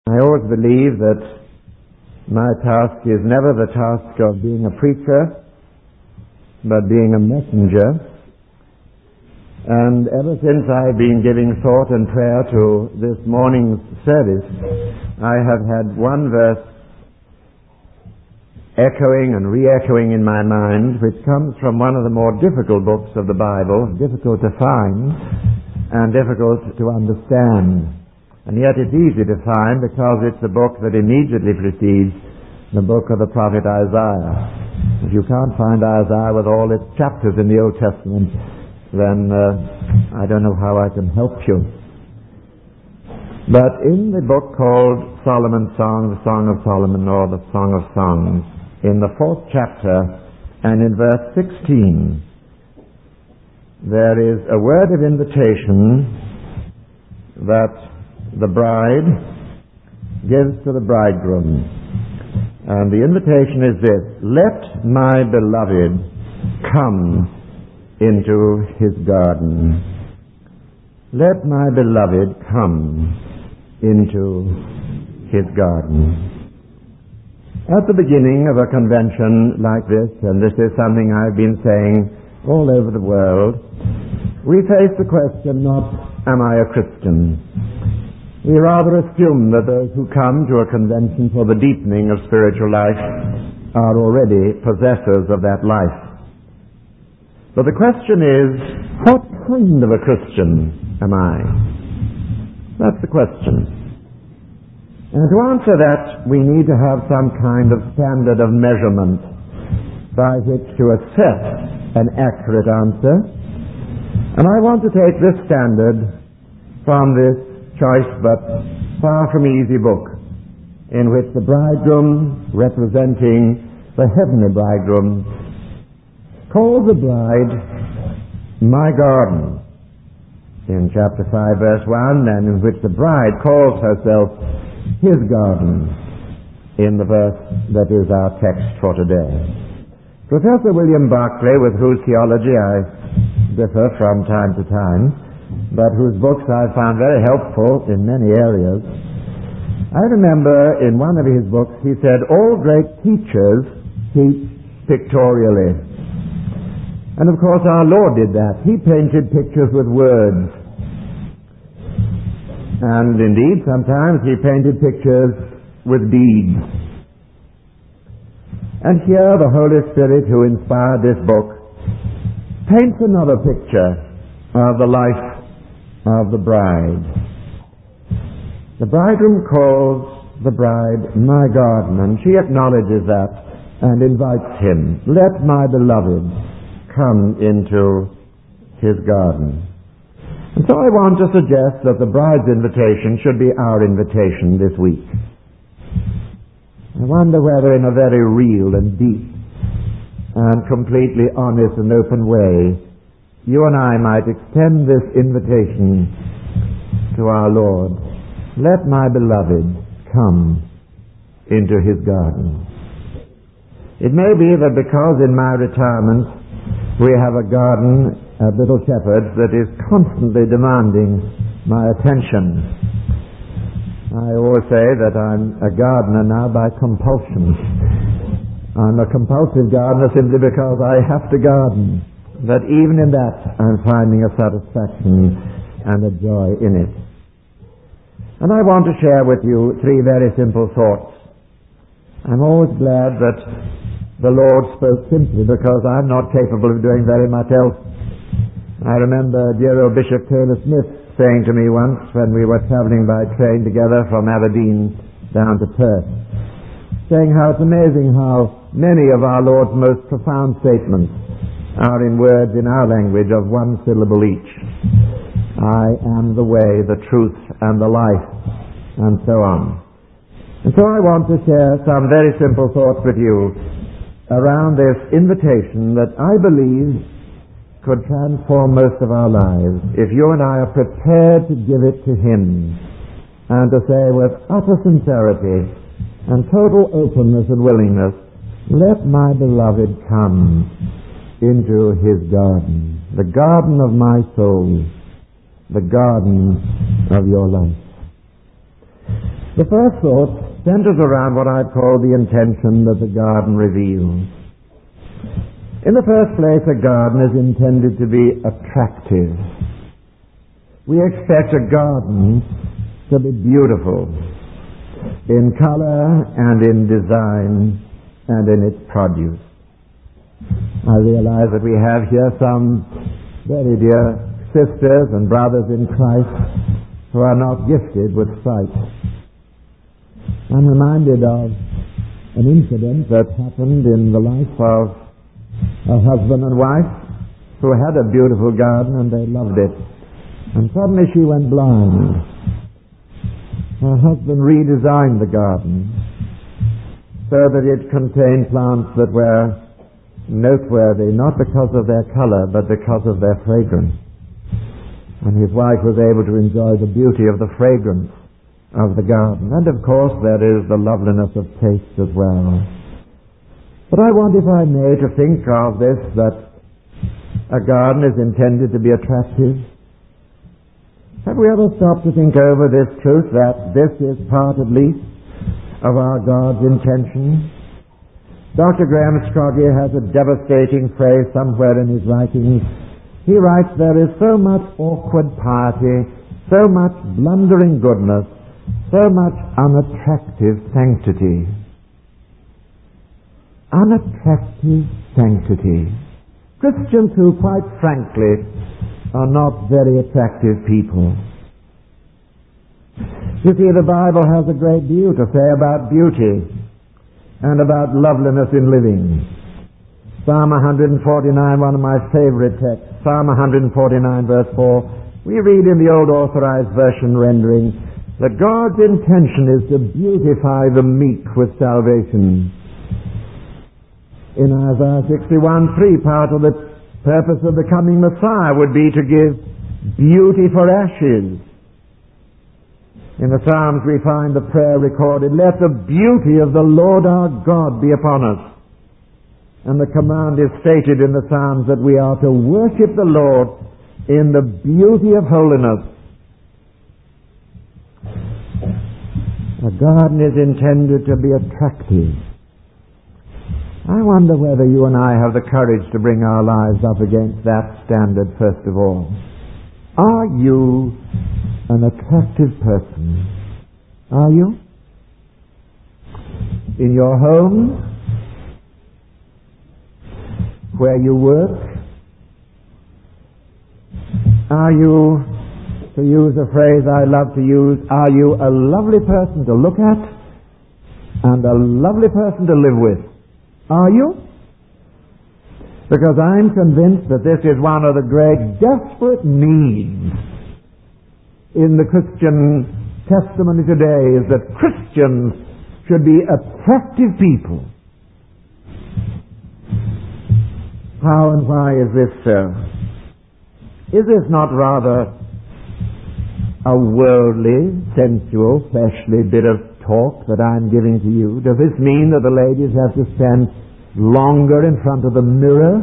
I always believe that my task is never the task of being a preacher, but being a messenger. And ever since I've been giving thought and prayer to this morning's service, I have had one verse echoing and re-echoing in my mind, which comes from one of the more difficult books of the Bible, difficult to find and difficult to understand. And yet it's easy to find because it's a book that immediately precedes the book of the prophet Isaiah. If you can't find Isaiah with all its chapters in the Old Testament, then I don't know how I can help you. But in the book called Solomon's Song, the Song of Solomon, or the Song of Songs, in the 4th chapter and in verse 16, there is a word of invitation that the bride gives to the bridegroom. And the invitation is this: let my beloved come into his garden. Let my beloved come into his garden. At the beginning of a convention like this, and this is something I've been saying all over the world, we face the question not, am I a Christian? We rather assume that those who come to a convention for the deepening of spiritual life are already possessors of that life. But the question is, what kind of a Christian am I? That's the question. And to answer that, we need to have some kind of standard of measurement by which to assess an accurate answer. And I want to take this standard from this choice but far from easy book, in which the bridegroom, representing the heavenly bridegroom, calls the bride my garden in chapter 5 verse 1, and in which the bride calls herself his garden in the verse that is our text for today. Professor William Barclay, with whose theology I differ from time to time, but whose books I found very helpful in many areas, I remember in one of his books he said, all great teachers teach pictorially. And of course our Lord did that. He painted pictures with words. And indeed sometimes he painted pictures with deeds. And here the Holy Spirit, who inspired this book, paints another picture of the life of the bride. The bridegroom calls the bride my garden, and she acknowledges that and invites him, let my beloved come into his garden. And so I want to suggest that the bride's invitation should be our invitation this week. I wonder whether in a very real and deep and completely honest and open way you and I might extend this invitation to our Lord. Let my beloved come into his garden. It may be that because in my retirement we have a garden at Little Shepherds that is constantly demanding my attention. I always say that I'm a gardener now by compulsion. I'm a compulsive gardener simply because I have to garden. But even in that, I'm finding a satisfaction and a joy in it. And I want to share with you 3 very simple thoughts. I'm always glad that the Lord spoke simply because I'm not capable of doing very much else. I remember dear old Bishop Taylor Smith saying to me once when we were traveling by train together from Aberdeen down to Perth, saying how it's amazing how many of our Lord's most profound statements are in words in our language of 1 syllable each. I am the way, the truth, and the life, and so on. And so I want to share some very simple thoughts with you around this invitation that I believe could transform most of our lives if you and I are prepared to give it to him and to say with utter sincerity and total openness and willingness, let my beloved come into his garden, the garden of my soul, the garden of your life. The first thought centers around what I'd call the intention that the garden reveals. In the first place, a garden is intended to be attractive. We expect a garden to be beautiful in color and in design and in its produce. I realize that we have here some very dear sisters and brothers in Christ who are not gifted with sight. I'm reminded of an incident that happened in the life of a husband and wife who had a beautiful garden and they loved it. And suddenly she went blind. Her husband redesigned the garden so that it contained plants that were noteworthy, not because of their color, but because of their fragrance. And his wife was able to enjoy the beauty of the fragrance of the garden. And of course there is the loveliness of taste as well. But I want, if I may, to think of this, that a garden is intended to be attractive. Have we ever stopped to think over this truth, that this is part, at least, of our God's intention? Dr. Graham Scroggie has a devastating phrase somewhere in his writings. He writes, there is so much awkward piety, so much blundering goodness, so much unattractive sanctity. Unattractive sanctity. Christians who, quite frankly, are not very attractive people. You see, the Bible has a great deal to say about beauty and about loveliness in living. Psalm 149, one of my favorite texts, Psalm 149 verse 4, we read in the Old Authorized Version rendering that God's intention is to beautify the meek with salvation. In Isaiah 61:3, part of the purpose of the coming Messiah would be to give beauty for ashes. In the Psalms we find the prayer recorded, let the beauty of the Lord our God be upon us. And the command is stated in the Psalms that we are to worship the Lord in the beauty of holiness. A garden is intended to be attractive. I wonder whether you and I have the courage to bring our lives up against that standard first of all. Are you an attractive person? Are you? In your home? Where you work? Are you, to use a phrase I love to use, are you a lovely person to look at and a lovely person to live with? Are you? Because I'm convinced that this is one of the great desperate needs in the Christian testimony today, is that Christians should be attractive people. How and why is this so? Is this not rather a worldly, sensual, fleshly bit of talk that I'm giving to you? Does this mean that the ladies have to spend longer in front of the mirror,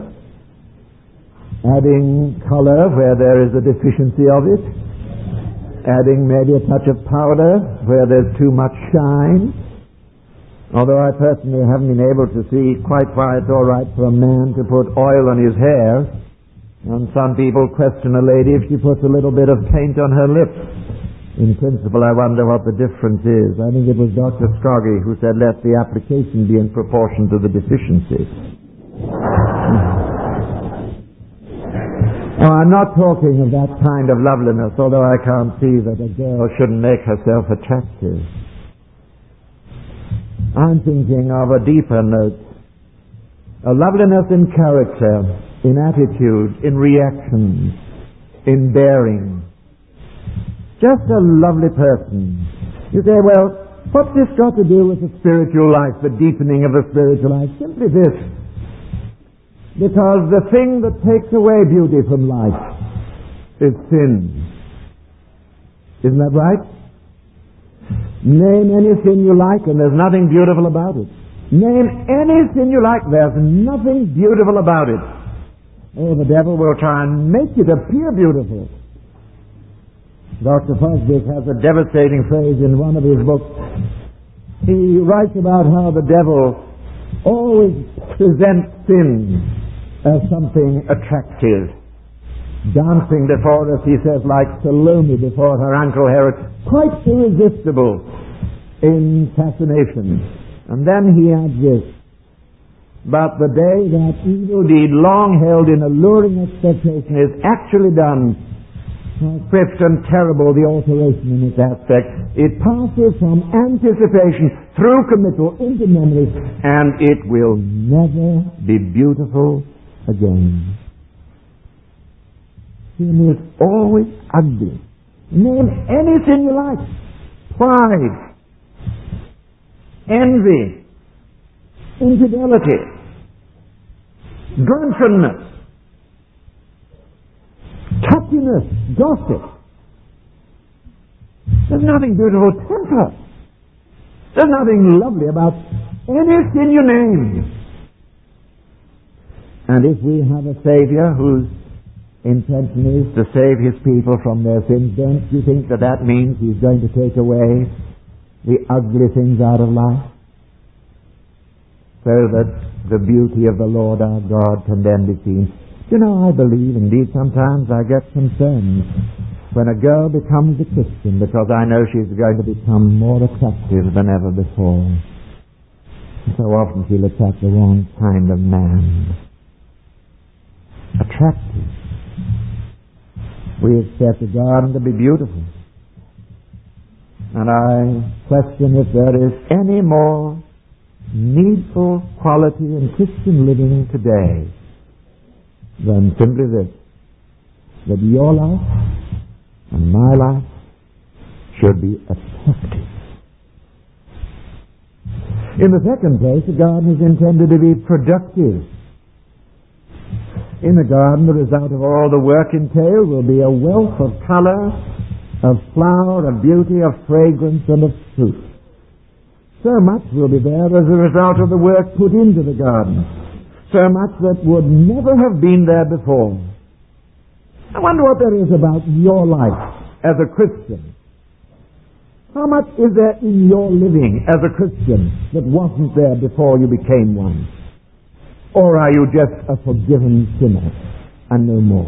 adding color where there is a deficiency of it, adding maybe a touch of powder where there's too much shine? Although I personally haven't been able to see quite why it's all right for a man to put oil on his hair, and some people question a lady if she puts a little bit of paint on her lips. In principle, I wonder what the difference is. I think it was Dr. Scroggie who said, let the application be in proportion to the deficiency. Oh, I'm not talking of that kind of loveliness, although I can't see that a girl shouldn't make herself attractive. I'm thinking of a deeper note. A loveliness in character, in attitude, in reaction, in bearing. Just a lovely person. You say, well, what's this got to do with the spiritual life, the deepening of the spiritual life? Simply this. Because the thing that takes away beauty from life is sin. Isn't that right? Name any sin you like and there's nothing beautiful about it. Name any sin you like, there's nothing beautiful about it. Oh, the devil will try and make it appear beautiful. Dr. Fosdick has a devastating phrase in one of his books. He writes about how the devil always presents sin as something attractive. Dancing before us, he says, like Salome before her uncle Herod, quite irresistible in fascination. And then he adds this, but the day that evil deed long held in alluring expectation is actually done, how swift and terrible the alteration in its aspect. It passes from anticipation through committal into memory, and it will never be beautiful again. Sin is always ugly. Name any sin you like. Pride, envy, infidelity, drunkenness, touchiness, gossip. There's nothing beautiful. Temper. There's nothing lovely about any sin you name. And if we have a Savior whose intention is to save his people from their sins, don't you think that that means he's going to take away the ugly things out of life, so that the beauty of the Lord our God can then be seen? You know, I believe, indeed, sometimes I get concerned when a girl becomes a Christian, because I know she's going to become more attractive than ever before. So often she'll attract the wrong kind of man. Attractive. We expect the garden to be beautiful. And I question if there is any more needful quality in Christian living today than simply this, that your life and my life should be attractive. In the second place, the garden is intended to be productive. In the garden, the result of all the work entailed will be a wealth of color, of flower, of beauty, of fragrance, and of fruit. So much will be there as a result of the work put into the garden. So much that would never have been there before. I wonder what there is about your life as a Christian. How much is there in your living as a Christian that wasn't there before you became one? Or are you just a forgiven sinner and no more?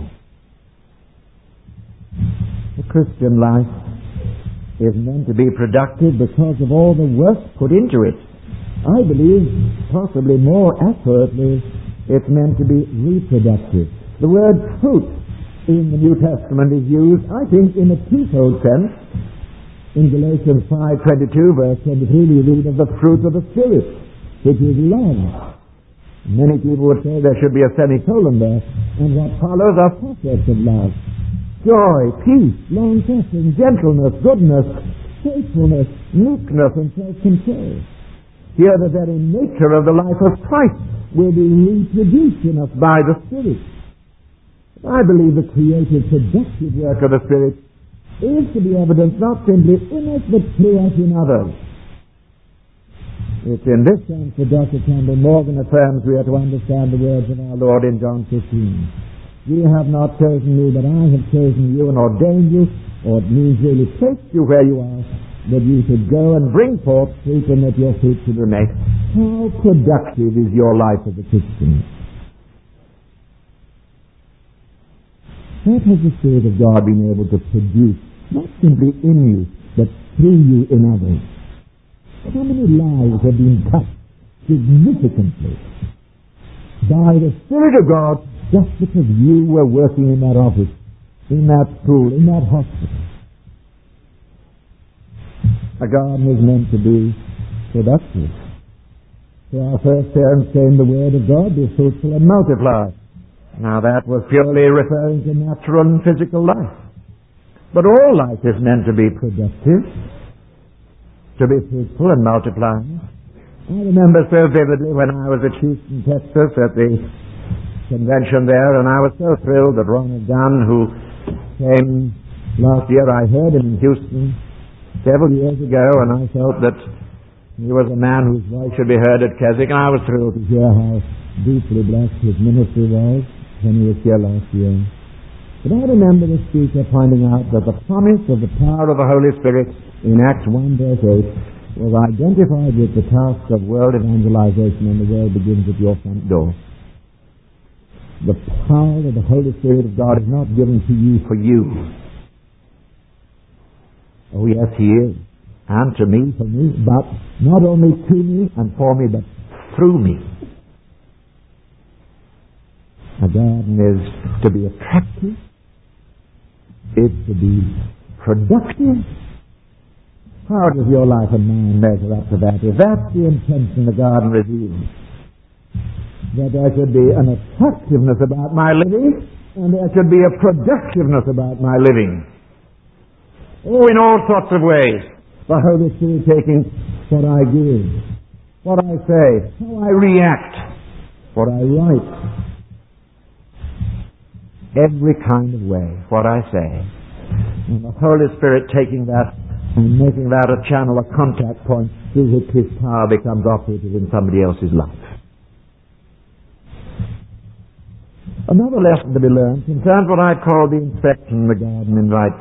The Christian life is meant to be productive because of all the work put into it. I believe, possibly more accurately, it's meant to be reproductive. The word fruit in the New Testament is used, I think, in a twofold sense. In Galatians 5:22, verse 23, we read of the fruit of the Spirit, which is love. Many people would say there should be a semicolon there, and what follows are facets of love. Joy, peace, long-suffering, gentleness, goodness, faithfulness, meekness, and self-control. Here the very nature of the life of Christ will be reproduced in us by the Spirit. I believe the creative, productive work of the Spirit is to be evidenced not simply in us, but through us in others. It's in this sense that Dr. Campbell Morgan affirms we are to understand the words of our Lord in John 15. You have not chosen me, but I have chosen you and ordained you, or it means really placed you where you are, that you should go and bring forth fruit and that your fruit should remain. How productive is your life as a Christian? What has the Spirit of God been able to produce, not simply in you, but through you in others? How many lives have been touched significantly by the Spirit of God just because you were working in that office, in that school, in that hospital? A garden is meant to be productive. So our first parents came the word of God, be fruitful and multiply. Now that was purely referring to natural and physical life. But all life is meant to be productive, to be fruitful and multiplying. I remember so vividly when I was at Houston, Texas, at the convention there, and I was so thrilled that Ronald Gunn, who came last year, I heard him in Houston several years ago, and I felt that he was a man whose voice should be heard at Keswick, and I was thrilled to hear how deeply blessed his ministry was when he was here last year. But I remember the speaker pointing out that the promise of the power of the Holy Spirit in Acts 1 verse 8 was identified with the task of world evangelization, and the world begins at your front door. The power of the Holy Spirit of God is not given to you for you. Oh yes, He is. And to me, for me, but not only to me and for me, but through me. A garden is to be attractive. It's to be productive. How does your life and mine measure up to that? If that's the intention the garden reveals, that there should be an attractiveness about my living, and there should be a productiveness about my living. Oh, in all sorts of ways. The Holy Spirit taking what I give, what I say, how I react, what I write, every kind of way, what I say. And the Holy Spirit taking that and making that a channel, a contact point through which His power becomes operative in somebody else's life. Another lesson to be learned concerns what I call the inspection the garden invites.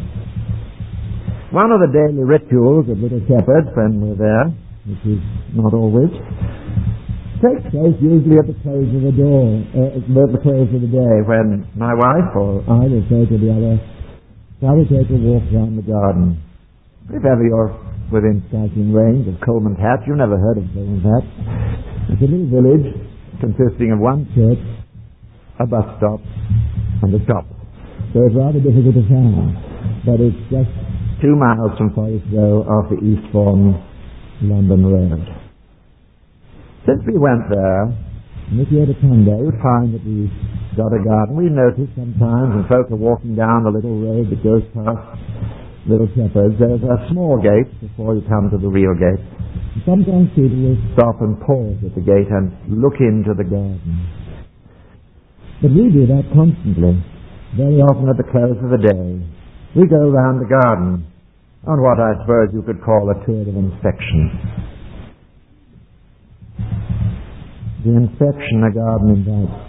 One of the daily rituals of little shepherds when we're there, which is not always, takes place usually at the close of the door, at the close of the day, when my wife or I will say to the other, shall we take a walk around the garden? If ever you're within striking range of Coleman's Hat, you've never heard of Coleman's Hat. It's a little village consisting of one church, a bus stop, and a shop. So it's rather difficult to find, but it's just 2 miles from Forest Row off the Eastbourne London Road. Since we went there, and if you had a come there, you'd find that we've got a garden. We notice sometimes when folk are walking down the little road that goes past Little Shepherds, there's a small gate before you come to the real gate. And sometimes people will stop and pause at the gate and look into the garden. But we do that constantly. Very often at the close of the day, we go round the garden on what I suppose you could call a tour of inspection. The inspection a garden invites.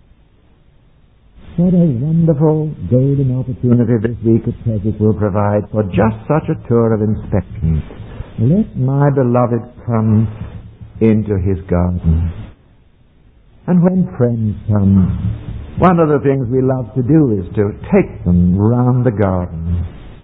What a wonderful golden opportunity this week at Keswick will provide for just such a tour of inspection. Let my beloved come into His garden. And when friends come, one of the things we love to do is to take them round the garden.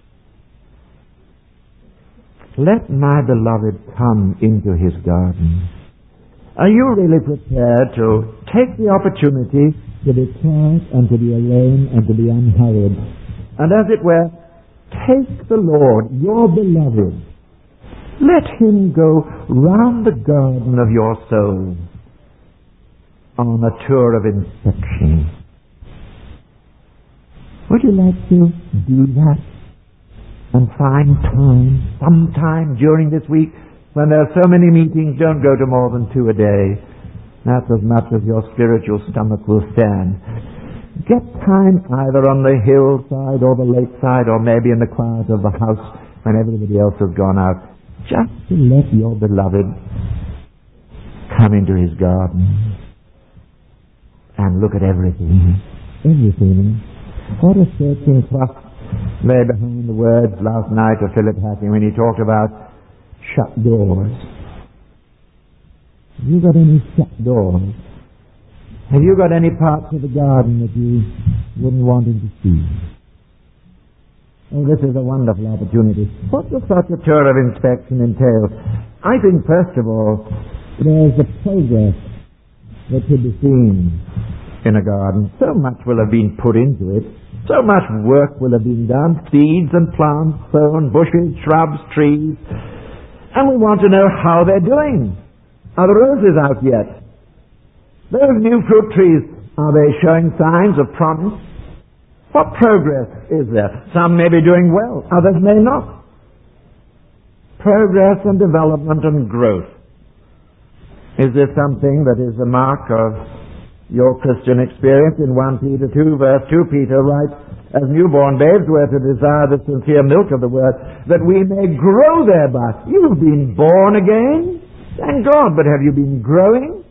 Let my beloved come into His garden. Are you really prepared to take the opportunity to be quiet and to be alone and to be unhurried? And as it were, take the Lord, your beloved. Let Him go round the garden of your soul on a tour of inspection. Would you like to do that and find time, sometime during this week, when there are so many meetings, don't go to more than 2 a day. That's as much as your spiritual stomach will stand. Get time either on the hillside or the lakeside or maybe in the quiet of the house when everybody else has gone out, just to let your beloved come into His garden and look at everything. Everything. What a searching thrust lay behind the words last night of Philip Hacking when he talked about shut doors. Have you got any shut doors? Have you got any parts of the garden that you wouldn't want him to see? Oh, this is a wonderful opportunity. What does such a tour of inspection entail? I think, first of all, there's the progress that should be seen in a garden. So much will have been put into it. So much work will have been done. Seeds and plants sown, bushes, shrubs, trees. And we want to know how they're doing. Are the roses out yet? Those new fruit trees, are they showing signs of promise? What progress is there? Some may be doing well, others may not. Progress and development and growth. Is this something that is the mark of your Christian experience? In 1 Peter 2 verse 2, Peter writes, as newborn babes we're to desire the sincere milk of the word, that we may grow thereby. You've been born again, thank God, but have you been growing?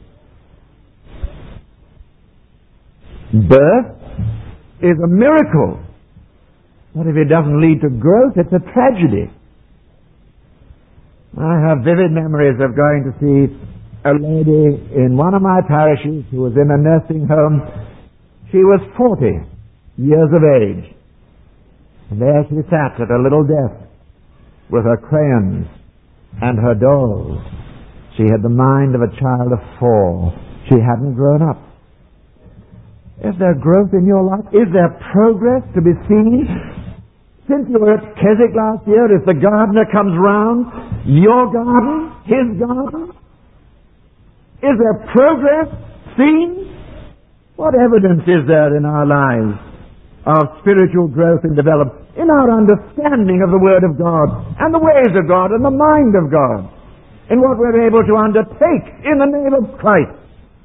Birth is a miracle, but if it doesn't lead to growth, it's a tragedy. I have vivid memories of going to see a lady in one of my parishes who was in a nursing home. She was 40 years of age. And there she sat at a little desk with her crayons and her dolls. She had the mind of a child of 4. She hadn't grown up. Is there growth in your life? Is there progress to be seen? Since you were at Keswick last year, if the gardener comes round, your garden, his garden, is there progress seen? What evidence is there in our lives of spiritual growth and development, in our understanding of the Word of God and the ways of God and the mind of God, in what we're able to undertake in the name of Christ?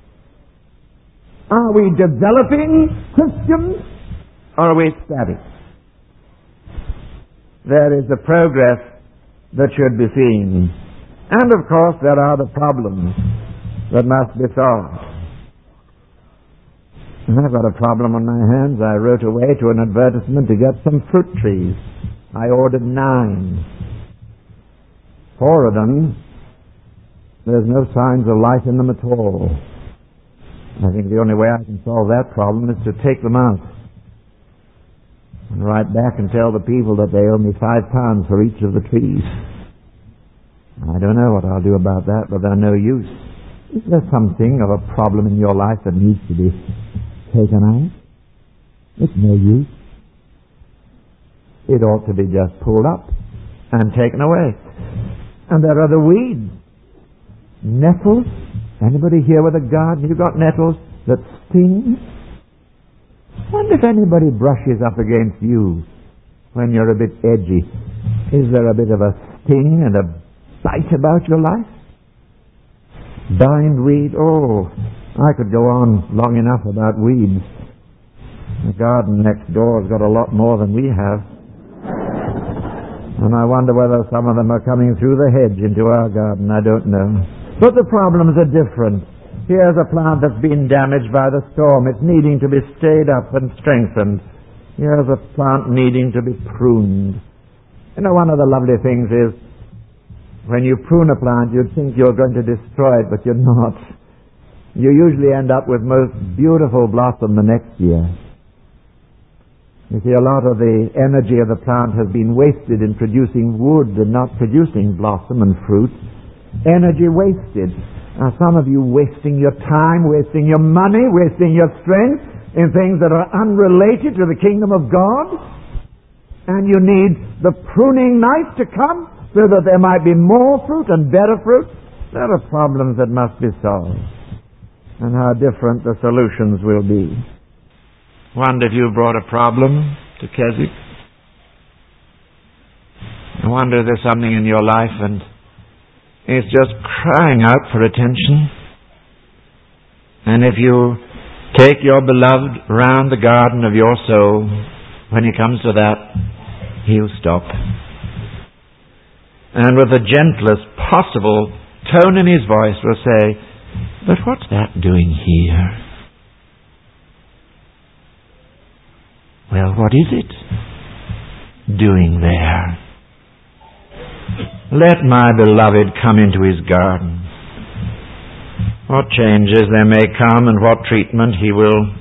Are we developing Christians, or are we static? There is the progress that should be seen. And of course there are the problems that must be solved. And I've got a problem on my hands. I wrote away to an advertisement to get some fruit trees. I ordered 9. 4 of them, there's no signs of life in them at all. I think the only way I can solve that problem is to take them out and write back and tell the people that they owe me £5 for each of the trees. I don't know what I'll do about that, but they're no use. Is there something of a problem in your life that needs to be taken out? It's no use. It ought to be just pulled up and taken away. And there are the weeds. Nettles. Anybody here with a garden? You got nettles that sting? Wonder if anybody brushes up against you when you're a bit edgy. Is there a bit of a sting and a bite about your life? Bindweed. Oh, I could go on long enough about weeds. The garden next door has got a lot more than we have. And I wonder whether some of them are coming through the hedge into our garden. I don't know. But the problems are different. Here's a plant that's been damaged by the storm. It's needing to be stayed up and strengthened. Here's a plant needing to be pruned. You know, one of the lovely things is when you prune a plant, you'd think you're going to destroy it, but you're not. You usually end up with most beautiful blossom the next year. You see, a lot of the energy of the plant has been wasted in producing wood and not producing blossom and fruit. Energy wasted. Now, some of you wasting your time, wasting your money, wasting your strength in things that are unrelated to the kingdom of God. And you need the pruning knife to come so that there might be more fruit and better fruit. There are problems that must be solved. And how different the solutions will be. Wonder if you brought a problem to Keswick. I wonder if there's something in your life and it's just crying out for attention. And if you take your beloved round the garden of your soul, when he comes to that, he'll stop. And with the gentlest possible tone in his voice will say, "But what's that doing here?" Well, what is it doing there? Let my beloved come into his garden. What changes there may come and what treatment he will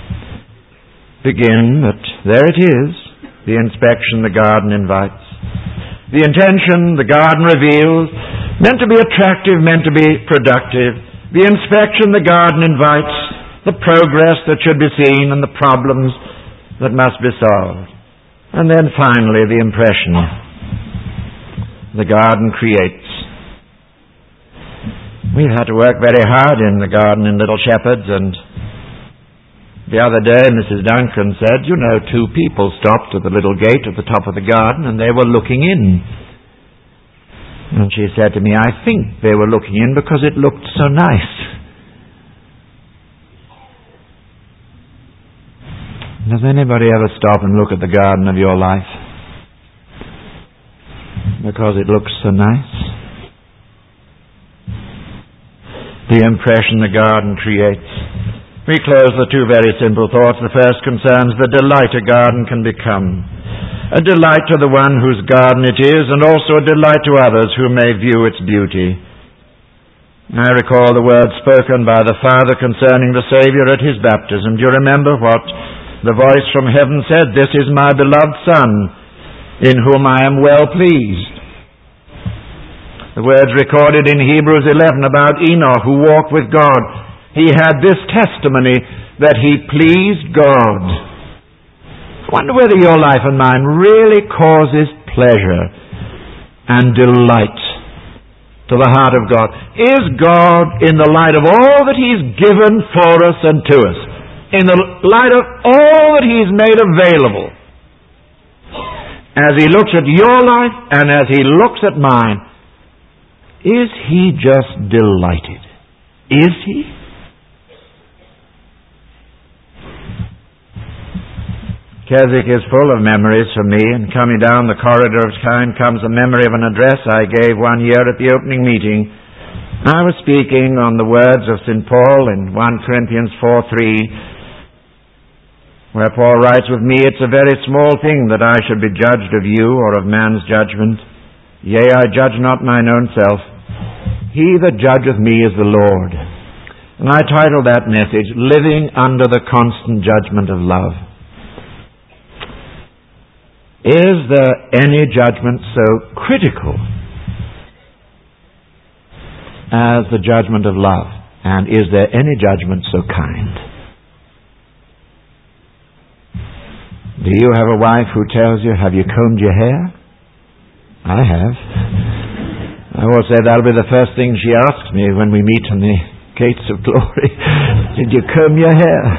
begin, but there it is, the inspection the garden invites. The intention the garden reveals, meant to be attractive, meant to be productive. The inspection the garden invites, the progress that should be seen and the problems that must be solved. And then finally the impression the garden creates. We've had to work very hard in the garden in Little Shepherds, and the other day Mrs. Duncan said, you know, 2 people stopped at the little gate at the top of the garden and they were looking in. And she said to me, I think they were looking in because it looked so nice. Does anybody ever stop and look at the garden of your life because it looks so nice? The impression the garden creates. We close with 2 very simple thoughts. The first concerns the delight a garden can become. a delight to the one whose garden it is, and also a delight to others who may view its beauty. I recall the words spoken by the Father concerning the Savior at his baptism. Do you remember what the voice from heaven said? "This is my beloved Son, in whom I am well pleased." The words recorded in Hebrews 11 about Enoch, who walked with God. He had this testimony that he pleased God. I wonder whether your life and mine really causes pleasure and delight to the heart of God. Is God, in the light of all that he's given for us and to us, in the light of all that he's made available, as he looks at your life and as he looks at mine, is he just delighted? Is he? Keswick is full of memories for me, and coming down the corridor of time comes a memory of an address I gave one year at the opening meeting. I was speaking on the words of St. Paul in 1 Corinthians 4:3, where Paul writes, "With me it's a very small thing that I should be judged of you or of man's judgment. Yea, I judge not mine own self. He that judgeth me is the Lord." And I titled that message, "Living Under the Constant Judgment of Love." Is there any judgment so critical as the judgment of love? And is there any judgment so kind? Do you have a wife who tells you, "Have you combed your hair?" I have. I will say that'll be the first thing she asks me when we meet in the gates of glory. "Did you comb your hair?"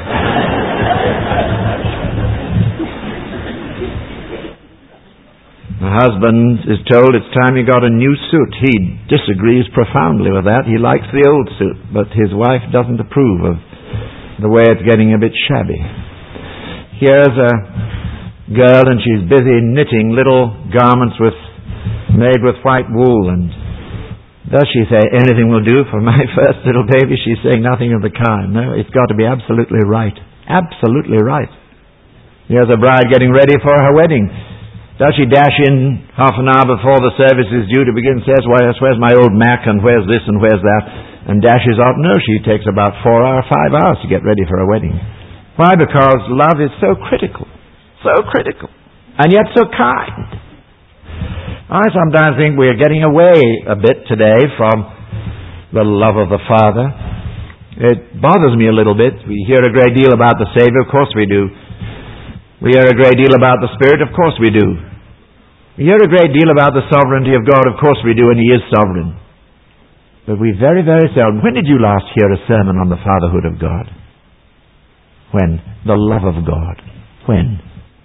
My husband is told it's time he got a new suit. He disagrees profoundly with that. He likes the old suit, but his wife doesn't approve of the way it's getting a bit shabby. Here's a girl, and she's busy knitting little garments made with white wool, and does she say, "Anything will do for my first little baby"? She's saying nothing of the kind. No, it's got to be absolutely right. Absolutely right. Here's a bride getting ready for her wedding. Does she dash in half an hour before the service is due to begin, says, "Where's my old Mac, and where's this and where's that," and dashes out? No, she takes about 4 hours, 5 hours to get ready for a wedding. Why? Because love is so critical, and yet so kind. I sometimes think we are getting away a bit today from the love of the Father. It bothers me a little bit. We hear a great deal about the Savior, of course we do. We hear a great deal about the Spirit, of course we do. We hear a great deal about the sovereignty of God, of course we do, and He is sovereign. But we very, very seldom. When did you last hear a sermon on the fatherhood of God? When? The love of God. When?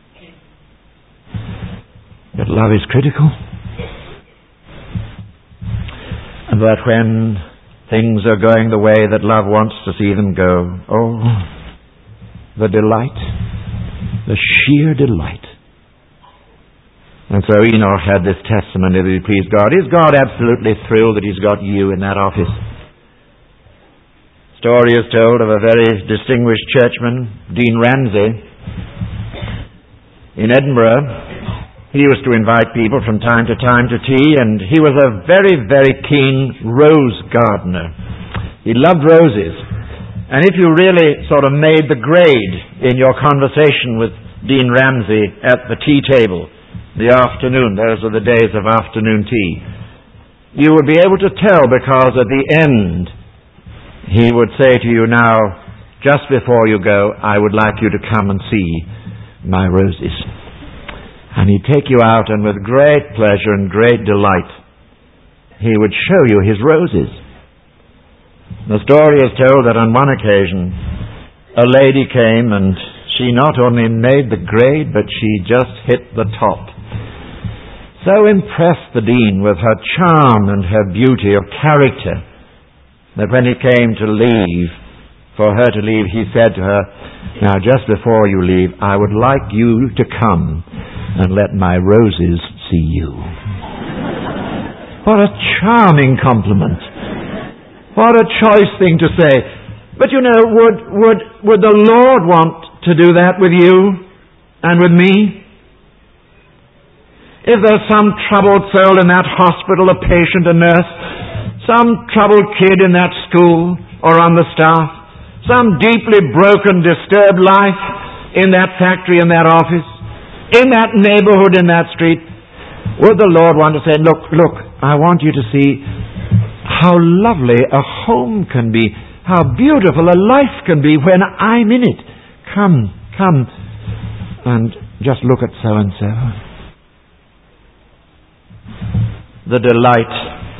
That love is critical. And that when things are going the way that love wants to see them go, oh, the delight, the sheer delight. And so Enoch had this testimony that he pleased God. Is God absolutely thrilled that He's got you in that office? Story is told of a very distinguished churchman, Dean Ramsay, in Edinburgh. He used to invite people from time to time to tea, and he was a very, very keen rose gardener. He loved roses. And if you really sort of made the grade in your conversation with Dean Ramsay at the tea table, the afternoon, those are the days of afternoon tea, you would be able to tell, because at the end he would say to you, "Now, just before you go, I would like you to come and see my roses." And he'd take you out, and with great pleasure and great delight, he would show you his roses. The story is told that on one occasion, a lady came, and she not only made the grade, but she just hit the top. So impressed the dean with her charm and her beauty of character, that when he came to leave, for her to leave, he said to her, "Now, just before you leave, I would like you to come and let my roses see you." What a charming compliment. What a choice thing to say. But you know, would the Lord want to do that with you and with me? If there's some troubled soul in that hospital, a patient, a nurse, some troubled kid in that school or on the staff, some deeply broken, disturbed life in that factory, in that office, in that neighborhood, in that street, would the Lord want to say, look, I want you to see how lovely a home can be, how beautiful a life can be when I'm in it. Come, and just look at so-and-so. The delight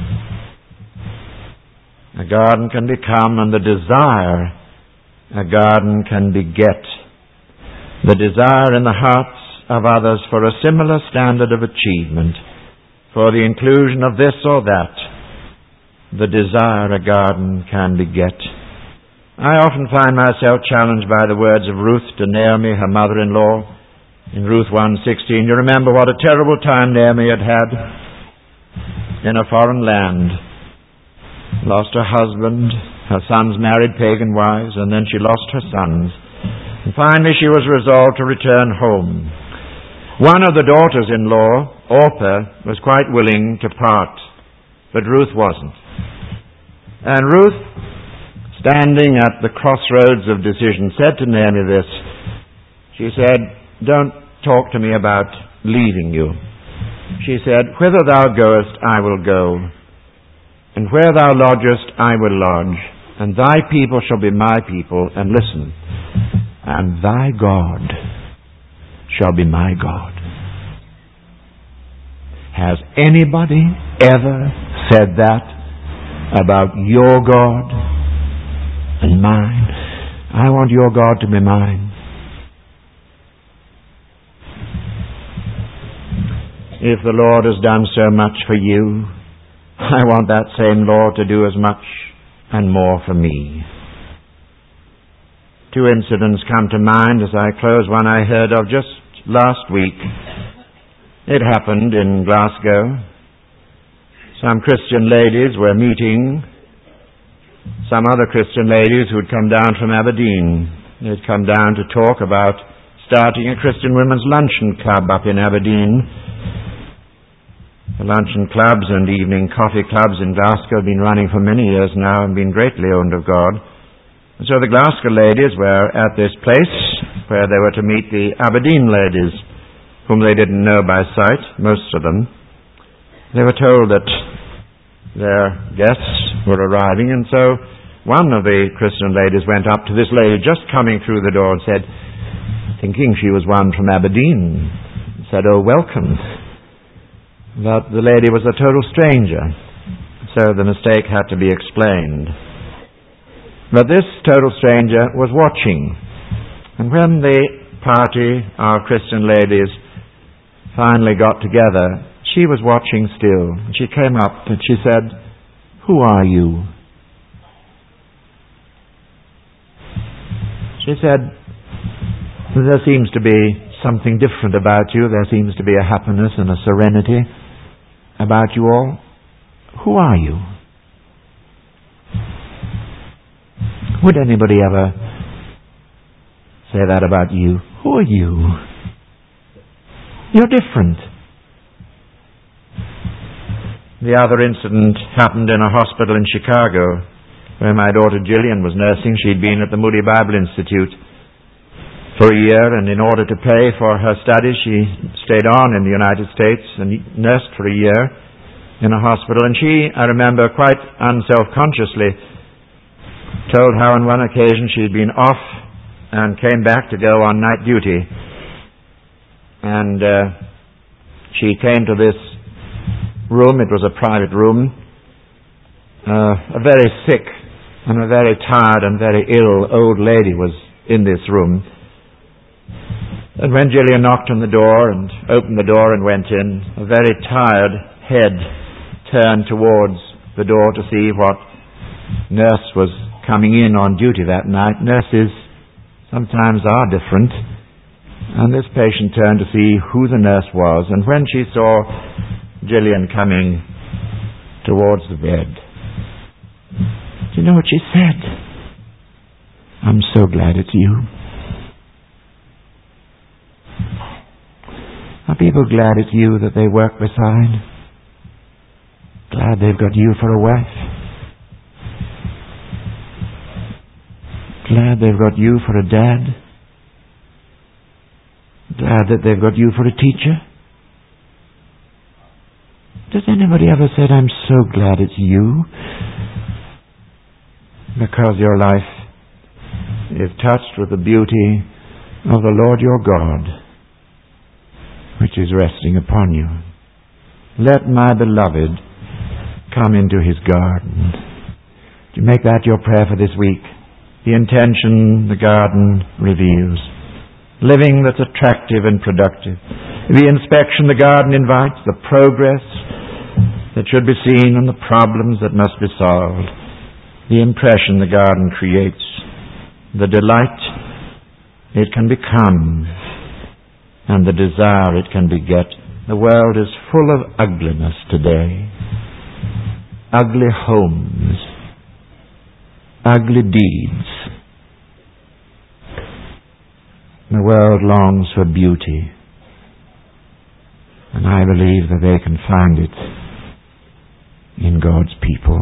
a garden can become, and the desire a garden can beget. The desire in the hearts of others for a similar standard of achievement, for the inclusion of this or that. The desire a garden can beget. I often find myself challenged by the words of Ruth to Naomi, her mother-in-law, in Ruth 1:16. You remember what a terrible time Naomi had had in a foreign land. Lost her husband, her sons married pagan wives, and then she lost her sons. And finally she was resolved to return home. One of the daughters-in-law, Orpah, was quite willing to part, but Ruth wasn't. And Ruth, standing at the crossroads of decision, said to Naomi this. She said, don't talk to me about leaving you. She said, whither thou goest, I will go, and where thou lodgest, I will lodge, and thy people shall be my people, and listen, and thy God shall be my God. Has anybody ever said that about your God and mine? I want your God to be mine. If the Lord has done so much for you, I want that same Lord to do as much and more for me. Two incidents come to mind as I close. One I heard of just last week. It happened in Glasgow. Some Christian ladies were meeting some other Christian ladies who'd come down from Aberdeen. They'd come down to talk about starting a Christian women's luncheon club up in Aberdeen. The luncheon clubs and evening coffee clubs in Glasgow have been running for many years now and been greatly owned of God. And so the Glasgow ladies were at this place where they were to meet the Aberdeen ladies, whom they didn't know by sight, most of them. They were told that their guests were arriving, and so one of the Christian ladies went up to this lady just coming through the door and said, thinking she was one from Aberdeen, said, "Oh, welcome." But the lady was a total stranger, so the mistake had to be explained. But this total stranger was watching, and when the party, our Christian ladies, finally got together, she was watching still. She came up and she said, "Who are you?" She said, "There seems to be something different about you. There seems to be a happiness and a serenity about you all. Who are you?" Would anybody ever say that about you? Who are you? You're different. The other incident happened in a hospital in Chicago where my daughter Gillian was nursing. She'd been at the Moody Bible Institute for a year, and in order to pay for her studies, she stayed on in the United States and nursed for a year in a hospital. And she, I remember, quite unself-consciously told how on one occasion she'd been off and came back to go on night duty. And she came to this room. It was a private room. A very sick and a very tired and very ill old lady was in this room. And when Gillian knocked on the door and opened the door and went in, a very tired head turned towards the door to see what nurse was coming in on duty that night. Nurses sometimes are different. And this patient turned to see who the nurse was. And when she saw Gillian coming towards the bed, do you know what she said? "I'm so glad it's you. I'm Are people glad it's you that they work beside? Glad they've got you for a wife? Glad they've got you for a dad? Glad that they've got you for a teacher? Does anybody ever say, I'm so glad it's you? Because your life is touched with the beauty of the Lord your God, which is resting upon you. Let my beloved come into his garden. Do you make that your prayer for this week? The intention the garden reveals. Living that's attractive and productive. The inspection the garden invites, the progress that should be seen and the problems that must be solved. The impression the garden creates. The delight it can become. And the desire it can beget. The world is full of ugliness today. Ugly homes. Ugly deeds. The world longs for beauty. And I believe that they can find it in God's people.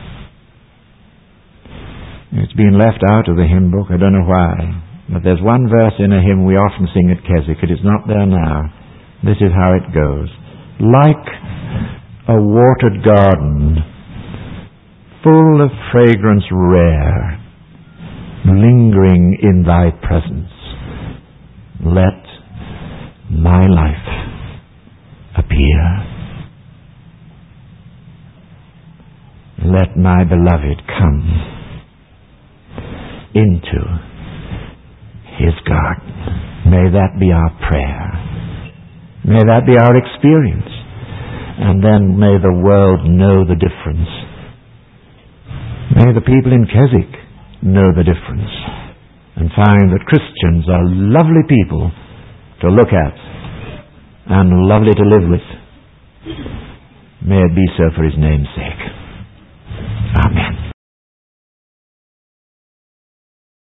It's been left out of the hymn book. I don't know why. But there's one verse in a hymn we often sing at Keswick. It is not there now. This is how it goes. Like a watered garden, full of fragrance rare, lingering in thy presence, let my life appear. Let my beloved come into his garden. May that be our prayer. May that be our experience. And then may the world know the difference. May the people in Keswick know the difference and find that Christians are lovely people to look at and lovely to live with. May it be so for his name's sake.